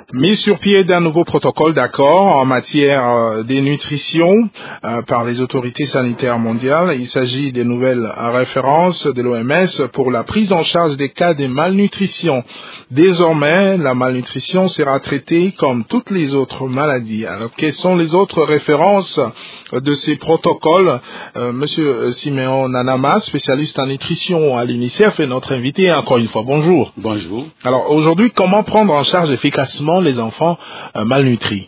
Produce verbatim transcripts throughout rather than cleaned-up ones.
Mise sur pied d'un nouveau protocole d'accord en matière de nutrition euh, par les autorités sanitaires mondiales. Il s'agit des nouvelles références de l'O M S pour la prise en charge des cas de malnutrition. Désormais, la malnutrition sera traitée comme toutes les autres maladies. Alors, quelles sont les autres références de ces protocoles? euh, Monsieur Siméon Nanama, spécialiste en nutrition à l'UNICEF, est notre invité. Encore une fois, bonjour. Bonjour. Alors, aujourd'hui, comment prendre en charge efficacement les enfants euh, malnutris?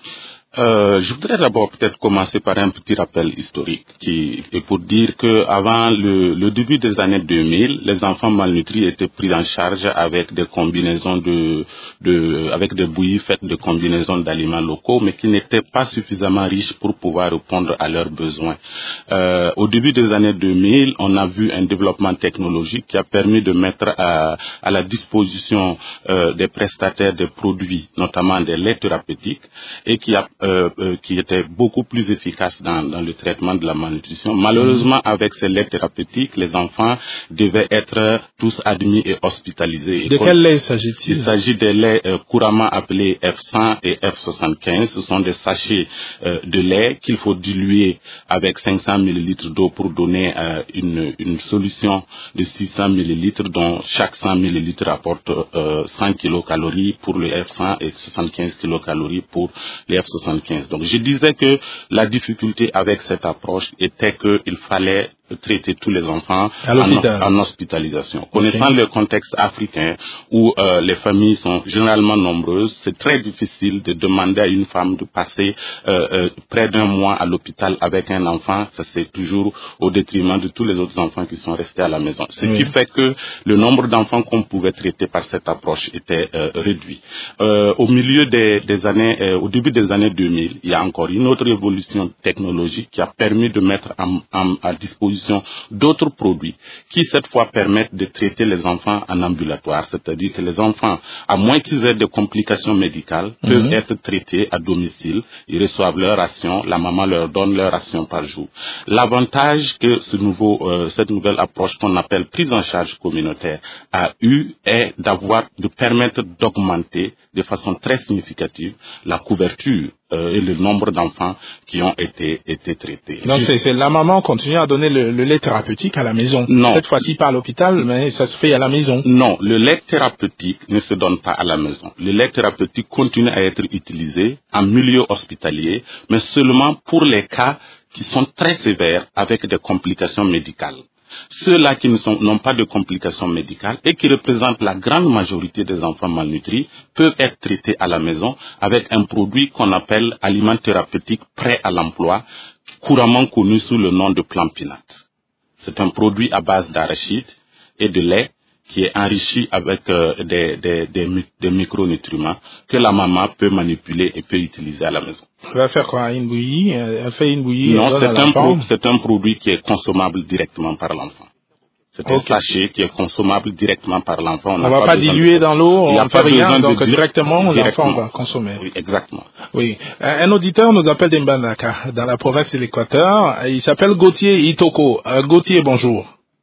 Euh, je voudrais d'abord peut-être commencer par un petit rappel historique qui est pour dire que avant le, le début des années deux mille, les enfants malnutris étaient pris en charge avec des combinaisons de, de avec des bouillies faites de combinaisons d'aliments locaux, mais qui n'étaient pas suffisamment riches pour pouvoir répondre à leurs besoins. Euh, au début des années deux mille, on a vu un développement technologique qui a permis de mettre à, à la disposition euh, des prestataires des produits, notamment des laits thérapeutiques, et qui a Euh, euh, qui était beaucoup plus efficace dans, dans le traitement de la malnutrition. Malheureusement, mmh. avec ces laits thérapeutiques, les enfants devaient être tous admis et hospitalisés. De quel lait s'agit-il? Il s'agit des laits euh, couramment appelés F cent et F soixante-quinze. Ce sont des sachets euh, de lait qu'il faut diluer avec cinq cents millilitres d'eau pour donner euh, une, une solution de six cents millilitres dont chaque cent millilitres apporte euh, cent kilocalories pour le F cent et soixante-quinze kilocalories pour le F soixante-quinze. Donc je disais que la difficulté avec cette approche était qu'il fallait traiter tous les enfants en, en hospitalisation. Okay. Connaissant le contexte africain où euh, les familles sont généralement nombreuses, c'est très difficile de demander à une femme de passer euh, euh, près d'un mois à l'hôpital avec un enfant. Ça c'est toujours au détriment de tous les autres enfants qui sont restés à la maison. Ce oui. qui fait que le nombre d'enfants qu'on pouvait traiter par cette approche était euh, réduit. Euh, au milieu des, des années, euh, au début des années deux mille, il y a encore une autre évolution technologique qui a permis de mettre en, en, à disposition d'autres produits qui cette fois permettent de traiter les enfants en ambulatoire, c'est-à-dire que les enfants, à moins qu'ils aient des complications médicales, mm-hmm. peuvent être traités à domicile, ils reçoivent leur ration, la maman leur donne leur ration par jour. L'avantage que ce nouveau, euh, cette nouvelle approche qu'on appelle prise en charge communautaire a eu est d'avoir, de permettre d'augmenter de façon très significative la couverture euh, et le nombre d'enfants qui ont été, été traités. Donc c'est, c'est la maman continue à donner le, le lait thérapeutique à la maison. Non. Cette fois-ci pas à l'hôpital, mais ça se fait à la maison. Non, le lait thérapeutique ne se donne pas à la maison. Le lait thérapeutique continue à être utilisé en milieu hospitalier, mais seulement pour les cas qui sont très sévères avec des complications médicales. Ceux-là qui ne sont, n'ont pas de complications médicales et qui représentent la grande majorité des enfants malnutris peuvent être traités à la maison avec un produit qu'on appelle aliment thérapeutique prêt à l'emploi, couramment connu sous le nom de Plampinat. C'est un produit à base d'arachide et de lait qui est enrichi avec euh, des, des, des, des micronutriments que la maman peut manipuler et peut utiliser à la maison. Elle va faire quoi? Une bouillie? Elle fait une bouillie? Non, c'est un, pro, c'est un produit qui est consommable directement par l'enfant. C'est okay. un sachet qui est consommable directement par l'enfant. On ne va pas, pas diluer dans l'eau, on ne fait rien, donc de directement, directement l'enfant va consommer. Oui, exactement. Oui. Un auditeur nous appelle d'Mbandaka, dans la province de l'Équateur. Il s'appelle Gauthier Itoko. Euh, Gauthier, bonjour.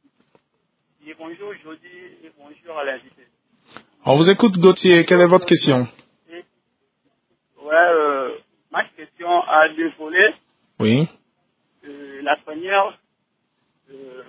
Oui, bonjour, Jody, et bonjour à l'invité. On vous écoute, Gauthier. Quelle est votre question? Ouais, euh, ma question a deux volets. Oui. Euh, la première, euh,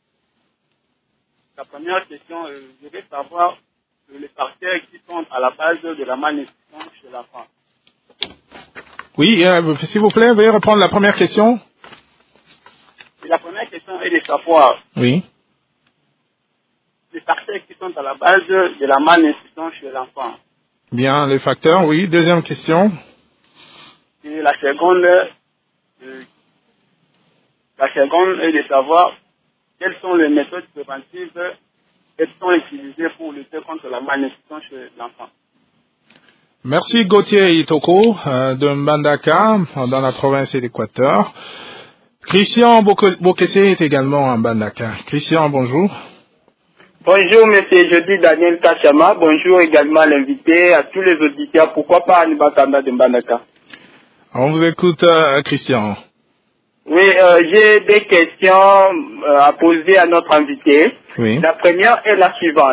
la première question, euh, je vais savoir euh, les facteurs qui sont à la base de la malnutrition chez l'enfant. Oui, euh, s'il vous plaît, veuillez reprendre la première question. Et la première question est de savoir. Oui. Les facteurs qui sont à la base de la malnutrition chez l'enfant. Bien, les facteurs, oui. Deuxième question. Et la seconde, euh, la seconde est de savoir quelles sont les méthodes préventives qui sont utilisées pour lutter contre la malnutrition chez l'enfant. Merci Gauthier Itoko euh, de Mbandaka, dans la province d'Équateur. Christian Bokessé est également en Mbandaka. Christian, bonjour. Bonjour, monsieur Jody Daniel Kachama. Bonjour également à l'invité, à tous les auditeurs. Pourquoi pas à Nibatanda de Mbandaka? On vous écoute, euh, Christian. Oui, euh, j'ai des questions euh, à poser à notre invité. Oui. La première est la suivante.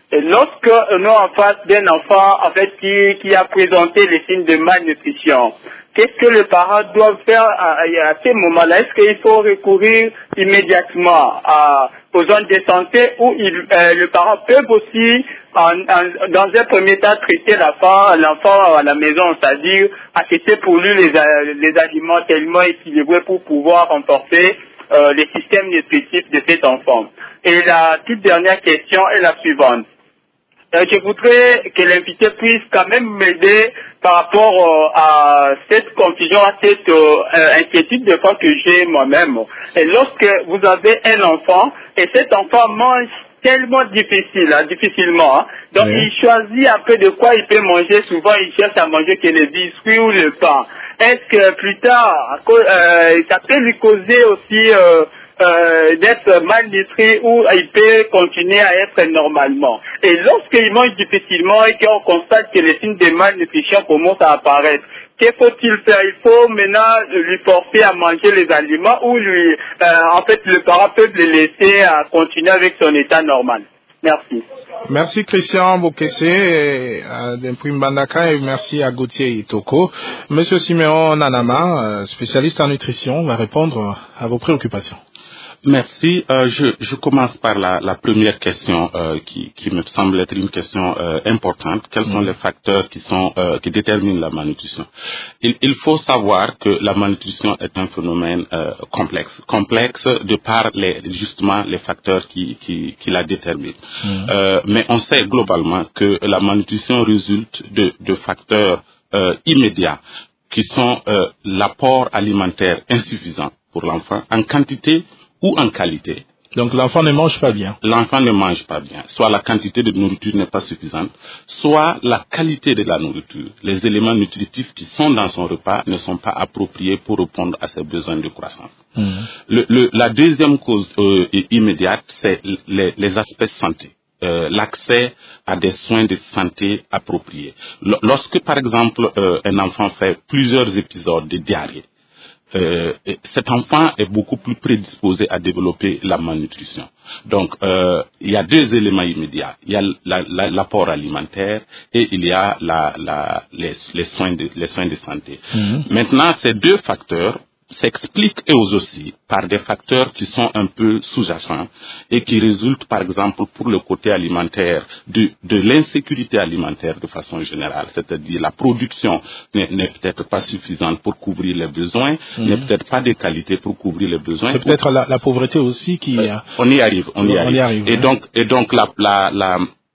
Et lorsque on est en face d'un enfant, en fait, qui, qui a présenté les signes de malnutrition, qu'est-ce que les parents doivent faire à, à ces moments-là? Est-ce qu'il faut recourir immédiatement à, aux zones de santé ou il, euh, les parents peuvent aussi, en, en, dans un premier temps, traiter l'enfant, l'enfant à la maison, c'est-à-dire acheter pour lui les, les aliments tellement équilibrés pour pouvoir renforcer euh, les systèmes nutritifs de cet enfant. Et la toute dernière question est la suivante. Euh, je voudrais que l'invité puisse quand même m'aider par rapport euh, à cette confusion, à cette euh, inquiétude de fois que j'ai moi-même. Et lorsque vous avez un enfant, et cet enfant mange tellement difficile, hein, difficilement, hein, donc oui. Il choisit un peu de quoi il peut manger, souvent il cherche à manger que les biscuits ou le pain. Est-ce que plus tard, euh, ça peut lui causer aussi... Euh, Euh, d'être malnutri ou il peut continuer à être normalement. Et lorsqu'il mange difficilement et qu'on constate que les signes de malnutrition commencent à apparaître, que faut-il faire? Il faut maintenant lui forcer à manger les aliments ou lui, euh, en fait, le parent peut le laisser à continuer avec son état normal. Merci. Merci Christian Bokesse d'Imprime Bandaka et merci à Gauthier Itoko. Monsieur Siméon Nanama, spécialiste en nutrition, va répondre à vos préoccupations. Merci. Euh, je, je commence par la, la première question euh, qui, qui me semble être une question euh, importante. Quels sont mmh. les facteurs qui sont euh, qui déterminent la malnutrition? Il, il faut savoir que la malnutrition est un phénomène euh, complexe, complexe de par les justement les facteurs qui qui, qui la déterminent. Mmh. Euh, mais on sait globalement que la malnutrition résulte de, de facteurs euh, immédiats qui sont euh, l'apport alimentaire insuffisant pour l'enfant en quantité ou en qualité. Donc l'enfant ne mange pas bien. L'enfant ne mange pas bien. Soit la quantité de nourriture n'est pas suffisante, soit la qualité de la nourriture. Les éléments nutritifs qui sont dans son repas ne sont pas appropriés pour répondre à ses besoins de croissance. Mmh. Le, le, la deuxième cause euh, immédiate, c'est les, les aspects santé. Euh, l'accès à des soins de santé appropriés. L- lorsque, par exemple, euh, un enfant fait plusieurs épisodes de diarrhée, Euh, cet enfant est beaucoup plus prédisposé à développer la malnutrition. Donc, euh, il y a deux éléments immédiats. Il y a la, la, l'apport alimentaire et il y a la, la, les, les, soins de, les soins de santé. Mmh. Maintenant, ces deux facteurs s'expliquent eux aussi par des facteurs qui sont un peu sous-jacents et qui résultent, par exemple, pour le côté alimentaire, de, de l'insécurité alimentaire de façon générale. C'est-à-dire la production n'est, n'est peut-être pas suffisante pour couvrir les besoins, mmh. n'est peut-être pas de qualité pour couvrir les besoins. C'est peut-être la, la pauvreté aussi qui... Euh, on y arrive, on y on arrive. Y arrive et, hein. donc, et donc, la, la, la,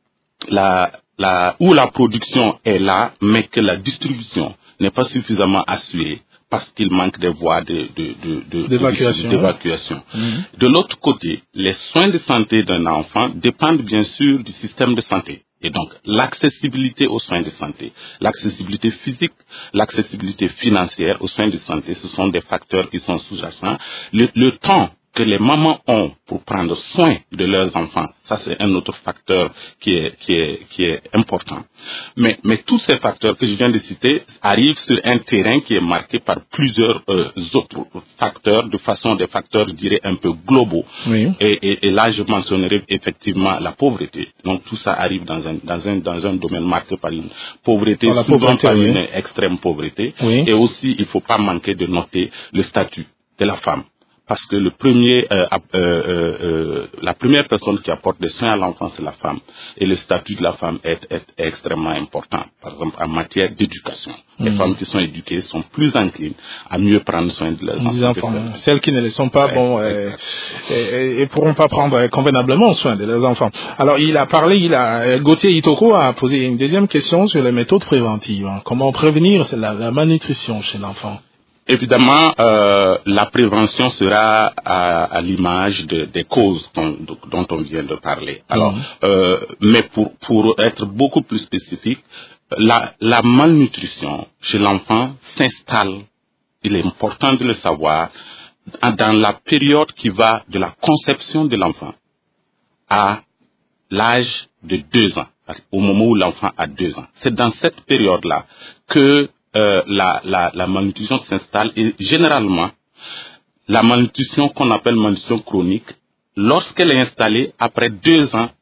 la, la, où la production est là, mais que la distribution n'est pas suffisamment assurée, parce qu'il manque des voies de, de, de, de, d'évacuation. De, d'évacuation. Mmh. De l'autre côté, les soins de santé d'un enfant dépendent bien sûr du système de santé. Et donc, l'accessibilité aux soins de santé, l'accessibilité physique, l'accessibilité financière aux soins de santé, ce sont des facteurs qui sont sous-jacents. Le, le temps que les mamans ont pour prendre soin de leurs enfants, ça c'est un autre facteur qui est, qui est, qui est important. Mais, mais tous ces facteurs que je viens de citer arrivent sur un terrain qui est marqué par plusieurs euh, autres facteurs, de façon des facteurs, je dirais, un peu globaux. Oui. Et, et, et là, je mentionnerai effectivement la pauvreté. Donc tout ça arrive dans un, dans un, dans un domaine marqué par une pauvreté, par la souvent pauvreté, par oui. une extrême pauvreté. Oui. Et aussi, il ne faut pas manquer de noter le statut de la femme. Parce que le premier, euh, euh, euh, la première personne qui apporte des soins à l'enfant, c'est la femme. Et le statut de la femme est, est, est extrêmement important. Par exemple, en matière d'éducation. Mmh. Les femmes qui sont éduquées sont plus enclines à mieux prendre soin de leurs enfants. enfants. Celles qui ne le sont pas, ouais, bon, euh, et, et pourront pas prendre convenablement soin de leurs enfants. Alors, il a parlé, il a, Gauthier Itoko a posé une deuxième question sur les méthodes préventives. Hein. Comment prévenir la, la malnutrition chez l'enfant? Évidemment, euh, la prévention sera à, à l'image de, des causes dont, dont on vient de parler. Alors, mmh. euh, mais pour, pour être beaucoup plus spécifique, la, la malnutrition chez l'enfant s'installe, il est important de le savoir, dans la période qui va de la conception de l'enfant à l'âge de deux ans, au moment où l'enfant a deux ans. C'est dans cette période-là que Euh, la, la, la malnutrition s'installe et généralement, la malnutrition qu'on appelle malnutrition chronique, lorsqu'elle est installée, après deux ans,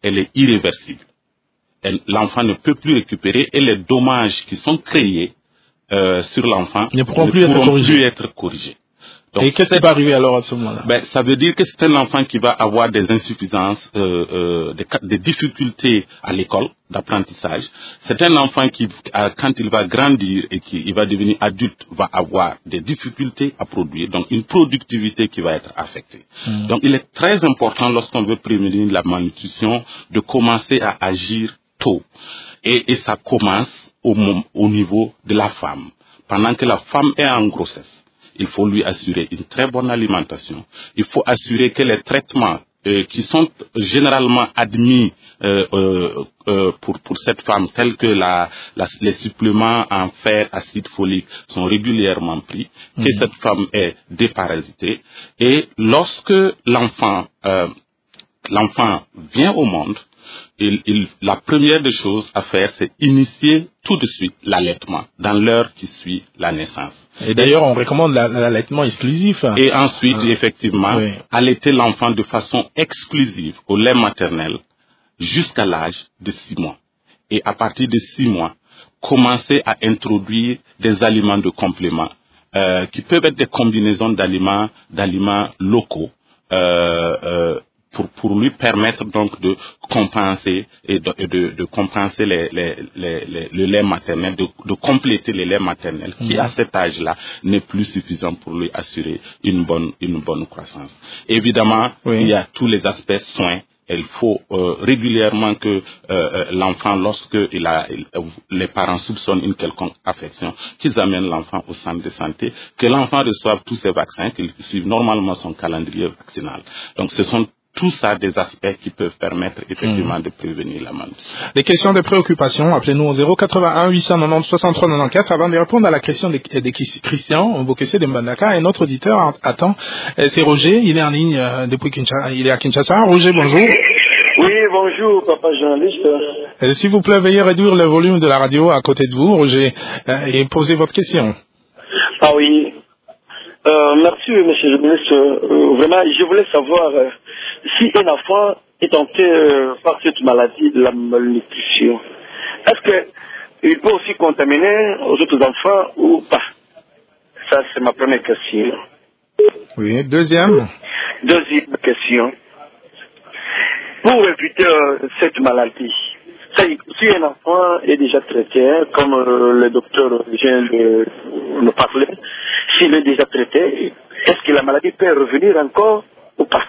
elle est irréversible. Elle, l'enfant ne peut plus récupérer et les dommages qui sont créés euh, sur l'enfant ne pourront, ne plus, pourront être corrigés. plus être corrigés. Donc, et qu'est-ce qui va arriver alors à ce moment-là? Ben, ça veut dire que c'est un enfant qui va avoir des insuffisances, euh, euh, des, des difficultés à l'école d'apprentissage. C'est un enfant qui, quand il va grandir et qu'il va devenir adulte, va avoir des difficultés à produire, donc une productivité qui va être affectée. Mmh. Donc il est très important, lorsqu'on veut prévenir la malnutrition, de commencer à agir tôt. Et, et ça commence au, au niveau de la femme. Pendant que la femme est en grossesse, il faut lui assurer une très bonne alimentation. Il faut assurer que les traitements euh, qui sont généralement admis euh, euh, euh, pour, pour cette femme, tels que la, la, les suppléments en fer, acide folique, sont régulièrement pris, mmh. que cette femme est déparasitée. Et lorsque l'enfant, euh, l'enfant vient au monde, Il, il, la première des choses à faire, c'est initier tout de suite l'allaitement dans l'heure qui suit la naissance. Et d'ailleurs, on recommande la, l'allaitement exclusif. Et ensuite, ah. effectivement, oui. allaiter l'enfant de façon exclusive au lait maternel jusqu'à l'âge de six mois. Et à partir de six mois, commencer à introduire des aliments de complément euh, qui peuvent être des combinaisons d'aliments, d'aliments locaux. Euh, euh, Pour, pour lui permettre donc de compenser et de, de, de compenser les, les, les, les, le lait maternel, de, de compléter les laits maternels qui, mmh. à cet âge-là, n'est plus suffisant pour lui assurer une bonne, une bonne croissance. Évidemment, oui. il y a tous les aspects soins. Il faut euh, régulièrement que euh, l'enfant, lorsque il a, il, les parents soupçonnent une quelconque affection, qu'ils amènent l'enfant au centre de santé, que l'enfant reçoive tous ses vaccins, qu'il suive normalement son calendrier vaccinal. Donc, ce sont tout ça des aspects qui peuvent permettre effectivement mmh. de prévenir la malnutrition. Des questions de préoccupation, appelez-nous au zéro quatre-vingt-un huit cent quatre-vingt-dix soixante-trois quatre-vingt-quatorze avant de répondre à la question de, de Christian Mbokese de Mbandaka. Un autre auditeur attend, c'est Roger, il est en ligne depuis Kinshasa, il est à Kinshasa. Roger, bonjour. Oui, bonjour, papa journaliste. Et s'il vous plaît, veuillez réduire le volume de la radio à côté de vous, Roger, et posez votre question. Ah oui. Euh, merci, monsieur le ministre. Euh, vraiment, je voulais savoir euh, si un enfant est tenté euh, par cette maladie de la malnutrition, est-ce qu'il peut aussi contaminer aux autres enfants ou pas? Ça, c'est ma première question. Oui, deuxième. Deuxième question. Pour éviter euh, cette maladie, si un enfant est déjà traité, comme euh, le docteur vient de nous parler, s'il est déjà traité, est-ce que la maladie peut revenir encore ou pas?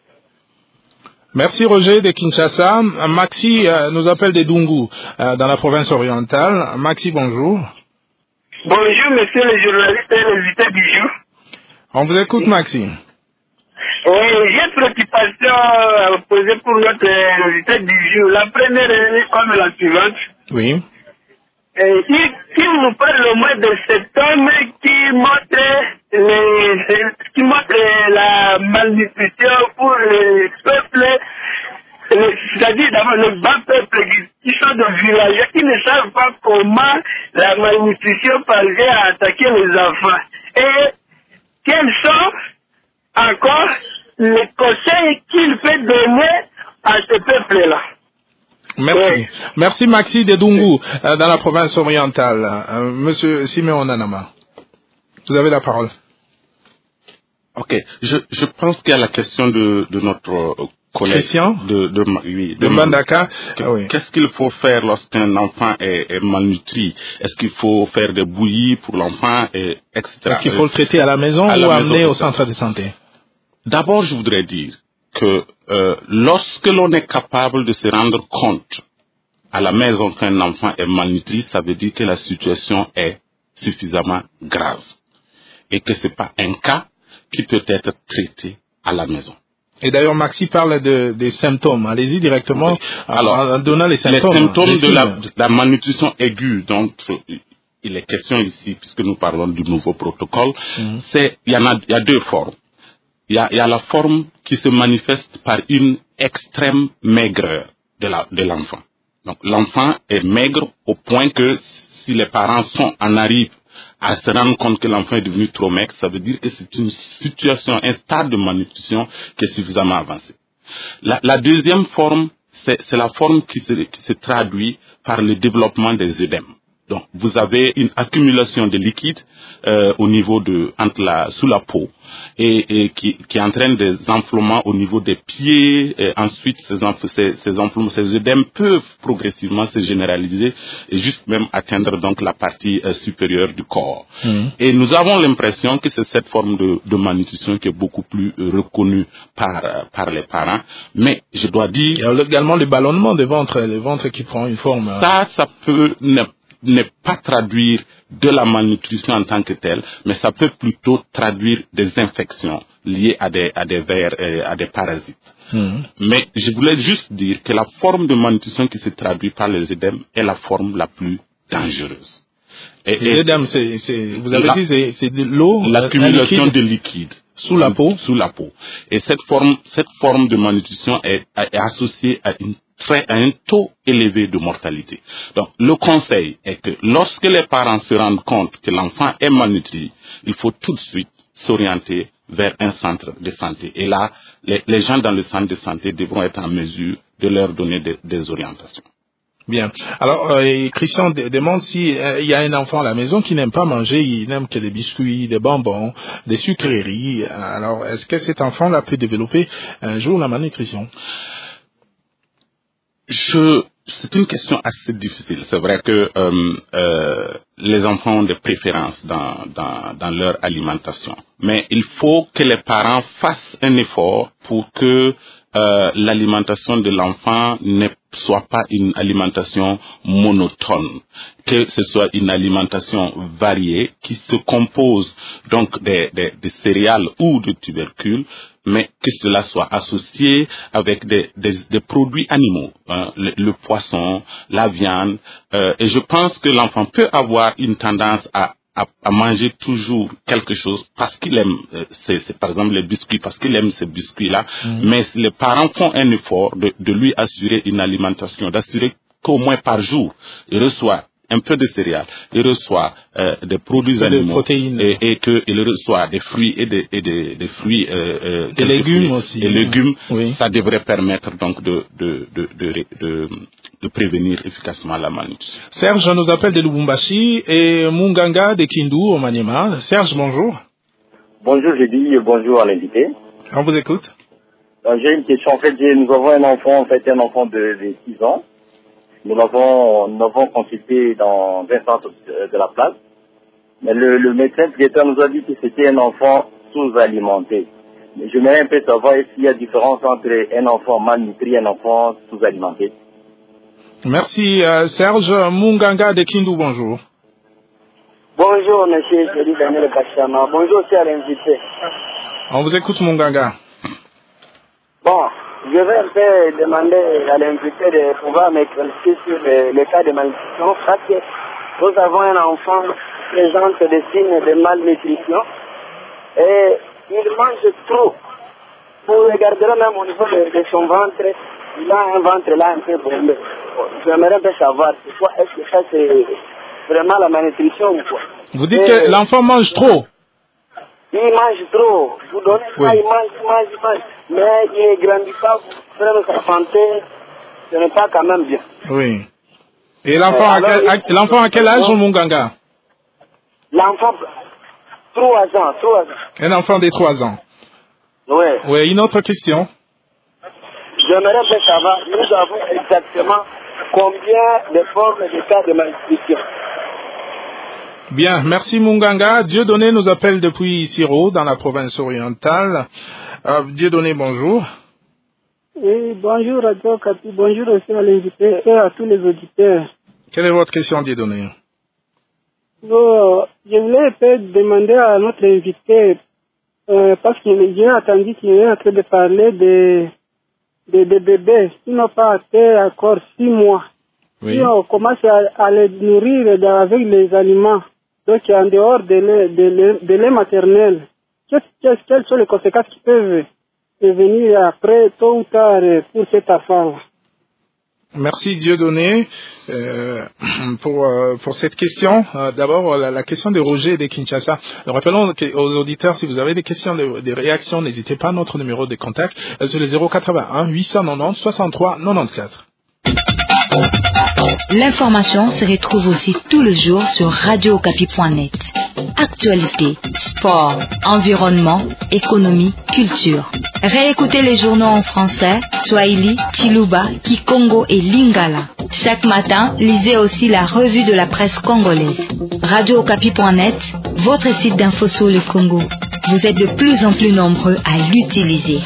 Merci Roger de Kinshasa. Maxi euh, nous appelle de Dungu, euh, dans la province orientale. Maxi, bonjour. Bonjour monsieur le journaliste et l'invité du jour. On vous écoute Maxi. Oui, j'ai une préoccupation à poser pour notre invité du jour. La première est comme la suivante. Oui. Et il, il nous parle au mois de septembre qui montre, les, qui montre la malnutrition pour les peuples, les, c'est-à-dire d'abord les bas peuples qui, qui sont de villages, qui ne savent pas comment la malnutrition parvient à attaquer les enfants. Et quels sont encore les conseils qu'il peut donner à ce peuple-là? Merci. Oui. Merci Maxi de Dungu, euh, dans la province orientale. Euh, Monsieur Simeon Nanama, vous avez la parole. Ok, je, je pense qu'il y a la question de, de notre euh, collègue Christian de, de, oui, de, de Mbandaka. Que, ah, oui. Qu'est-ce qu'il faut faire lorsqu'un enfant est, est malnutri? Est-ce qu'il faut faire des bouillies pour l'enfant, et, et cetera. Est-ce qu'il faut le traiter à la maison à ou la amener maison, au centre de santé? D'abord, je voudrais dire que euh, lorsque l'on est capable de se rendre compte à la maison qu'un enfant est malnutri, ça veut dire que la situation est suffisamment grave et que c'est pas un cas qui peut être traité à la maison. Et d'ailleurs, Maxi parle de, des symptômes. Allez-y directement. Oui. Alors, en, en donnant les symptômes. Les symptômes les de, la, de la malnutrition aiguë, donc il est question ici, puisque nous parlons du nouveau protocole, mm-hmm. c'est il y en a, il y a deux formes. Il y a, il y a la forme qui se manifeste par une extrême maigreur de, la, de l'enfant. Donc l'enfant est maigre au point que si les parents sont en arrivent à se rendre compte que l'enfant est devenu trop maigre, ça veut dire que c'est une situation, un stade de malnutrition qui est suffisamment avancé. La, la deuxième forme, c'est, c'est la forme qui se, qui se traduit par le développement des œdèmes. Donc, vous avez une accumulation de liquide euh, au niveau de entre la sous la peau et, et qui, qui entraîne des enflements au niveau des pieds. Et ensuite, ces, ces, ces enflements, ces œdèmes peuvent progressivement se généraliser et juste même atteindre donc la partie euh, supérieure du corps. Mmh. Et nous avons l'impression que c'est cette forme de, de malnutrition qui est beaucoup plus euh, reconnue par euh, par les parents. Mais je dois dire, il y a également le ballonnement des ventres, le ventre qui prend une forme. Euh... Ça, ça peut ne ne pas traduire de la malnutrition en tant que telle, mais ça peut plutôt traduire des infections liées à des, à des vers, euh, à des parasites. Mmh. Mais je voulais juste dire que la forme de malnutrition qui se traduit par les œdèmes est la forme la plus dangereuse. Et, les œdèmes, c'est, c'est, vous avez la, dit, c'est, c'est de l'eau, l'accumulation liquide, de liquide sous la peau, sous la peau. Et cette forme, cette forme de malnutrition est, est associée à une très, à un taux élevé de mortalité. Donc, le conseil est que lorsque les parents se rendent compte que l'enfant est malnutri, il faut tout de suite s'orienter vers un centre de santé. Et là, les, les gens dans le centre de santé devront être en mesure de leur donner des, des orientations. Bien. Alors, euh, Christian demande si euh, il y a un enfant à la maison qui n'aime pas manger, il n'aime que des biscuits, des bonbons, des sucreries. Alors, est-ce que cet enfant-là peut développer un jour la malnutrition? Je, c'est une question assez difficile. C'est vrai que euh, euh, les enfants ont des préférences dans, dans, dans leur alimentation. Mais il faut que les parents fassent un effort pour que euh, l'alimentation de l'enfant ne soit pas une alimentation monotone, que ce soit une alimentation variée qui se compose donc des, des, des céréales ou de tubercules, mais que cela soit associé avec des, des, des produits animaux, hein, le, le poisson, la viande, euh, et je pense que l'enfant peut avoir une tendance à À, à manger toujours quelque chose parce qu'il aime, euh, c'est, c'est par exemple les biscuits, parce qu'il aime ces biscuits-là, mmh. mais les parents font un effort de, de lui assurer une alimentation, d'assurer qu'au moins par jour, il reçoit un peu de céréales, il reçoit euh, des produits animaux et, et qu'il reçoit des fruits et des, et des, des fruits, euh, euh, des légumes fruits, aussi, et légumes, oui. Ça devrait permettre donc de, de, de, de, de, de de prévenir efficacement la malnutrition. Serge nous appelle de Lubumbashi et Munganga de Kindu au Maniema. Serge, bonjour. Bonjour, je dis bonjour à l'invité. On vous écoute. Donc, j'ai une question. En fait, j'ai, nous avons un enfant, en fait, un enfant de, de six ans. Nous l'avons, nous l'avons consulté dans un centre de, de la place. Mais le, le médecin traiteur nous a dit que c'était un enfant sous-alimenté. Mais j'aimerais un peu savoir s'il y a différence entre un enfant malnutri et un enfant sous-alimenté. Merci euh, Serge. Munganga de Kindu, bonjour. Bonjour monsieur, je dis Daniel Kachama. Bonjour aussi à l'invité. On vous écoute Munganga. Bon, je vais un peu demander à l'invité de pouvoir m'éclaircir sur le, le cas de malnutrition parce que nous avons un enfant qui présente des signes de malnutrition et il mange trop. Vous regarderez même au niveau de, de son ventre, il a un ventre là un peu bombé. J'aimerais bien savoir, c'est quoi, est-ce que ça c'est vraiment la malnutrition ou quoi? Vous dites et, que l'enfant mange trop? Il mange trop. Vous donnez ça, oui. il mange, il mange, il mange. Mais il ne grandit pas, vous prenez sa santé, ce n'est pas quand même bien. Oui. Et l'enfant, euh, à, quel, à, l'enfant à quel âge, Munganga? L'enfant, trois ans, trois ans. Un enfant de trois ans. Oui. Oui, une autre question. J'aimerais bien savoir, nous avons exactement combien de formes de cas de malnutrition. Bien, merci Munganga. Dieudonné nous appelle depuis Siro, dans la province orientale. Euh, Dieudonné, bonjour. Oui, bonjour Radio Kapi, bonjour aussi à l'invité et à tous les auditeurs. Quelle est votre question, Dieudonné? Bon, je voulais peut-être demander à notre invité, euh, parce que j'ai entendu qu'il est en train de parler de Des, des bébés qui n'ont pas été encore six mois. Oui. Si on commence à, à les nourrir avec les aliments, donc en dehors de lait, de lait, de lait maternel, qu'est-ce, quelles sont les conséquences qui peuvent venir après, tôt ou tard, pour cet enfant? Merci Dieudonné euh, pour euh, pour cette question. Euh, d'abord la, la question de Roger de Kinshasa. Nous rappelons aux auditeurs, si vous avez des questions, des, des réactions, n'hésitez pas à notre numéro de contact euh, sur le zéro quatre-vingt-un huit cent quatre-vingt-dix soixante-trois quatre-vingt-quatorze. L'information se retrouve aussi tout le jour sur radio okapi point net. Actualité, sport, environnement, économie, culture. Réécoutez les journaux en français, Swahili, Chiluba, Kikongo et Lingala. Chaque matin, lisez aussi la revue de la presse congolaise. radio okapi point net, votre site d'info sur le Congo. Vous êtes de plus en plus nombreux à l'utiliser.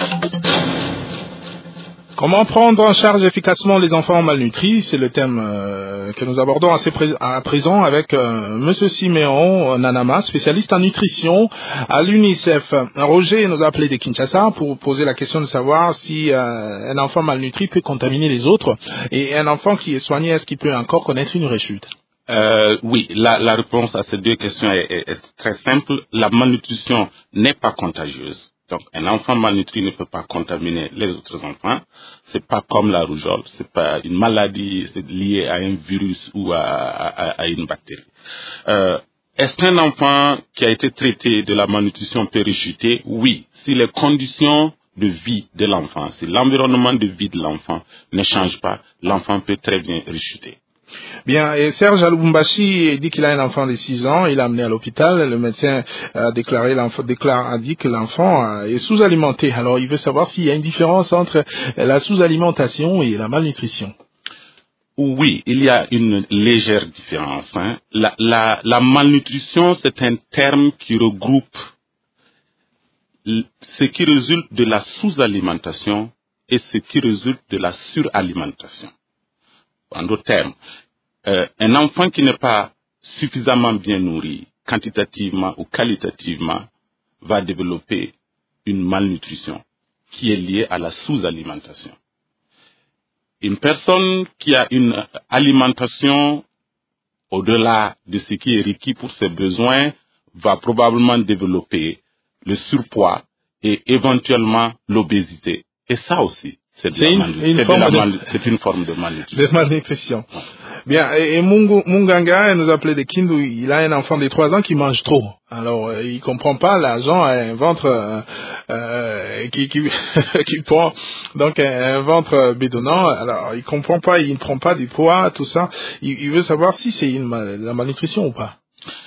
Comment prendre en charge efficacement les enfants malnutris? C'est le thème euh, que nous abordons assez pré- à présent avec euh, Monsieur Siméon Nanama, spécialiste en nutrition à l'UNICEF. Roger nous a appelé de Kinshasa pour poser la question de savoir si euh, un enfant malnutri peut contaminer les autres et un enfant qui est soigné, est-ce qu'il peut encore connaître une rechute? Euh, oui, la, la réponse à ces deux questions est, est, est très simple. La malnutrition n'est pas contagieuse. Donc, un enfant malnutri ne peut pas contaminer les autres enfants. C'est pas comme la rougeole. C'est pas une maladie liée à un virus ou à, à, à une bactérie. Euh, est-ce qu'un enfant qui a été traité de la malnutrition peut rechuter? Oui, si les conditions de vie de l'enfant, si l'environnement de vie de l'enfant ne change pas, l'enfant peut très bien rechuter. Bien, et Serge Alubumbashi dit qu'il a un enfant de six ans, il l'a amené à l'hôpital, le médecin a déclaré l'enfant, déclare, a dit que l'enfant est sous-alimenté. Alors, il veut savoir s'il y a une différence entre la sous-alimentation et la malnutrition. Oui, il y a une légère différence. Hein. La, la, la malnutrition, c'est un terme qui regroupe ce qui résulte de la sous-alimentation et ce qui résulte de la suralimentation. En d'autres termes, euh, un enfant qui n'est pas suffisamment bien nourri, quantitativement ou qualitativement, va développer une malnutrition qui est liée à la sous-alimentation. Une personne qui a une alimentation au-delà de ce qui est requis pour ses besoins va probablement développer le surpoids et éventuellement l'obésité. Et ça aussi, c'est, de c'est, la une, malnut- une, c'est, forme de la de... mal- c'est une forme de malnutrition. De malnutrition. Ouais. Bien, et, et Mungu, Munganga, elle nous appelait de Kindu, il a un enfant de trois ans qui mange trop. Alors, euh, il comprend pas, l'argent a un ventre euh, euh, qui, qui, qui prend donc un, un ventre bédonnant. Alors, il comprend pas, il ne prend pas du poids, tout ça. Il, il veut savoir si c'est une, la malnutrition ou pas.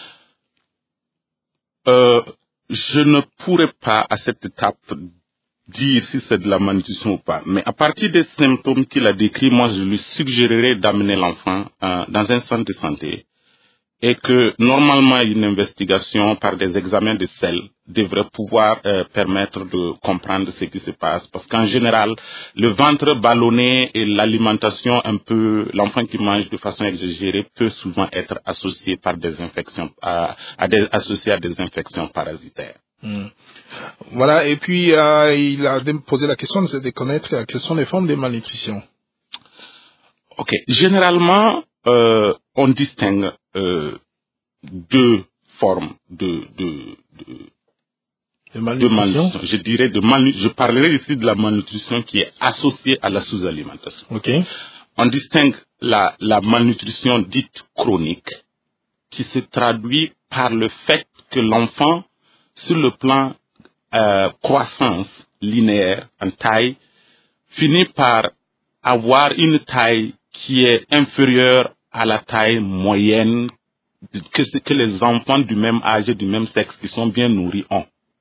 Euh, je ne pourrais pas, à cette étape, dire si c'est de la malnutrition ou pas. Mais à partir des symptômes qu'il a décrits, moi, je lui suggérerais d'amener l'enfant euh, dans un centre de santé et que, normalement, une investigation par des examens de sel devrait pouvoir euh, permettre de comprendre ce qui se passe. Parce qu'en général, le ventre ballonné et l'alimentation un peu, l'enfant qui mange de façon exagérée peut souvent être associé par des infections, à, à des, associé à des infections parasitaires. Mmh. Voilà, et puis euh, il a posé la question de, de connaître quelles sont les formes de malnutrition. Ok, généralement, euh, on distingue euh, deux formes de, de, de, de, malnutrition. de malnutrition. Je dirais de malnutrition. Je parlerai ici de la malnutrition qui est associée à la sous-alimentation. Ok. On distingue la, la malnutrition dite chronique, qui se traduit par le fait que l'enfant, sur le plan euh, croissance linéaire en taille, finit par avoir une taille qui est inférieure à la taille moyenne que, que les enfants du même âge et du même sexe qui sont bien nourris ont.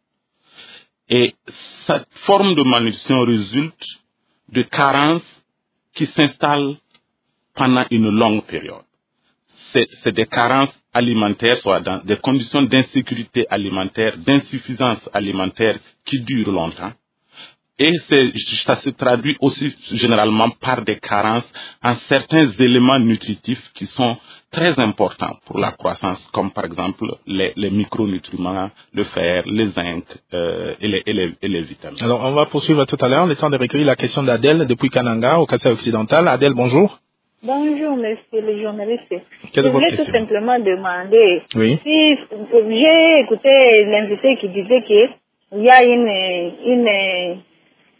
Et cette forme de malnutrition résulte de carences qui s'installent pendant une longue période. C'est, c'est des carences alimentaires, soit dans des conditions d'insécurité alimentaire, d'insuffisance alimentaire qui durent longtemps. Et c'est, ça se traduit aussi généralement par des carences en certains éléments nutritifs qui sont très importants pour la croissance, comme par exemple les, les micronutriments, le fer, le zinc euh, et, les, et, les, et les vitamines. Alors, on va poursuivre tout à l'heure. Le temps de recueillir la question d'Adèle depuis Kananga, au Kassai occidental. Adèle, bonjour. Bonjour, monsieur le journaliste. Quelle je voulais tout simplement demander oui. si j'ai écouté l'invité qui disait qu'il y a une, une,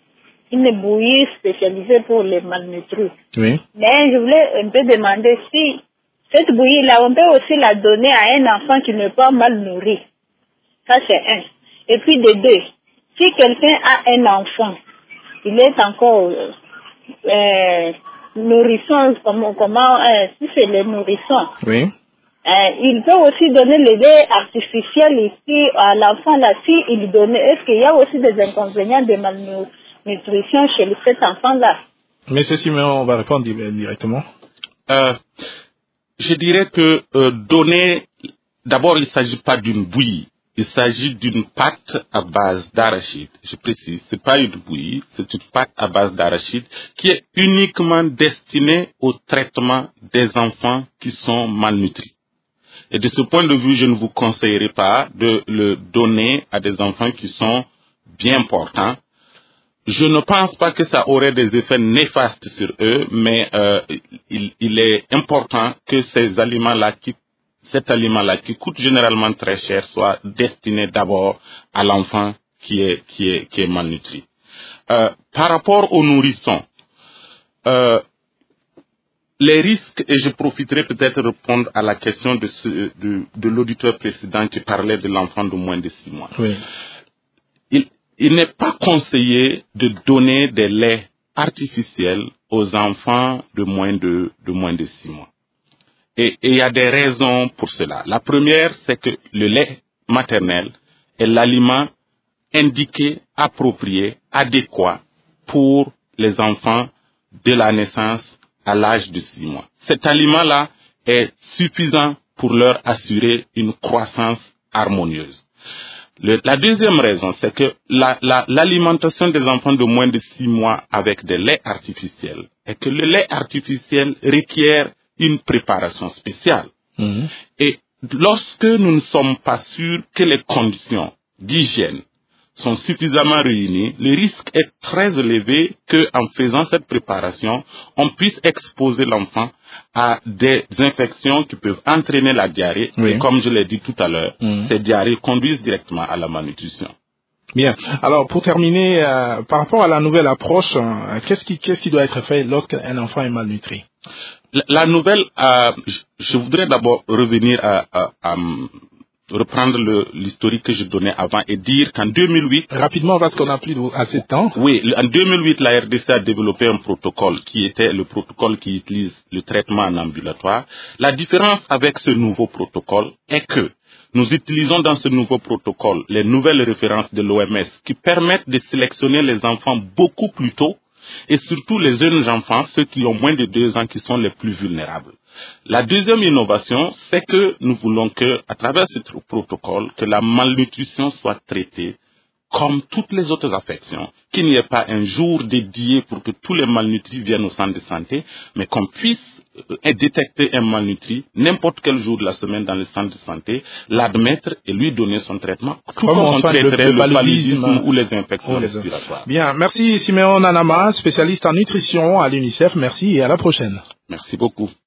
une bouillie spécialisée pour les malnutris. Oui. Mais je voulais un peu demander si cette bouillie-là, on peut aussi la donner à un enfant qui n'est pas mal nourri. Ça, c'est un. Et puis, de deux, si quelqu'un a un enfant, il est encore euh, euh, nourrisson, comment, comment euh, si c'est le nourrisson, Oui. euh, il peut aussi donner le lait artificiel ici à l'enfant là, si il donne. Est-ce qu'il y a aussi des inconvénients de malnutrition chez cet enfant-là? Monsieur Siméon, on va répondre directement. Euh, je dirais que euh, donner, d'abord il ne s'agit pas d'une bouillie, il s'agit d'une pâte à base d'arachide. Je précise, c'est pas une bouillie, c'est une pâte à base d'arachide qui est uniquement destinée au traitement des enfants qui sont malnutris. Et de ce point de vue, je ne vous conseillerais pas de le donner à des enfants qui sont bien portants. Je ne pense pas que ça aurait des effets néfastes sur eux, mais euh, il, il est important que ces aliments-là, qui, cet aliment-là qui coûte généralement très cher, soit destiné d'abord à l'enfant qui est qui est qui est malnutri. Euh, par rapport aux nourrissons, euh, les risques, et je profiterai peut-être de répondre à la question de, ce, de, de l'auditeur précédent qui parlait de l'enfant de moins de six mois. Oui. Il, il n'est pas conseillé de donner des laits artificiels aux enfants de moins de, de moins de six mois. Et il y a des raisons pour cela. La première, c'est que le lait maternel est l'aliment indiqué, approprié, adéquat pour les enfants de la naissance à l'âge de six mois. Cet aliment-là est suffisant pour leur assurer une croissance harmonieuse. Le, la deuxième raison, c'est que la, la, l'alimentation des enfants de moins de six mois avec des laits artificiels est que le lait artificiel requiert une préparation spéciale. Mmh. Et lorsque nous ne sommes pas sûrs que les conditions d'hygiène sont suffisamment réunies, le risque est très élevé qu'en faisant cette préparation, on puisse exposer l'enfant à des infections qui peuvent entraîner la diarrhée. Oui. Et comme je l'ai dit tout à l'heure, mmh. ces diarrhées conduisent directement à la malnutrition. Bien. Alors, pour terminer, euh, par rapport à la nouvelle approche, euh, qu'est-ce qui, qu'est-ce qui doit être fait lorsqu'un enfant est malnutri? La, la nouvelle, euh, je, je voudrais d'abord revenir à, à, à reprendre le, l'historique que je donnais avant et dire qu'en deux mille huit... Rapidement, parce qu'on n'a plus assez de temps. Oui, en deux mille huit, la R D C a développé un protocole qui était le protocole qui utilise le traitement en ambulatoire. La différence avec ce nouveau protocole est que nous utilisons dans ce nouveau protocole les nouvelles références de l'O M S qui permettent de sélectionner les enfants beaucoup plus tôt et surtout les jeunes enfants, ceux qui ont moins de deux ans, qui sont les plus vulnérables. La deuxième innovation, c'est que nous voulons que, à travers ce protocole, que la malnutrition soit traitée comme toutes les autres affections, qu'il n'y ait pas un jour dédié pour que tous les malnutris viennent au centre de santé, mais qu'on puisse détecter un malnutri n'importe quel jour de la semaine dans le centre de santé, l'admettre et lui donner son traitement, tout comme on traiterait le paludisme ou les infections respiratoires. Bien, merci Siméon Nanama, spécialiste en nutrition à l'UNICEF. Merci et à la prochaine. Merci beaucoup.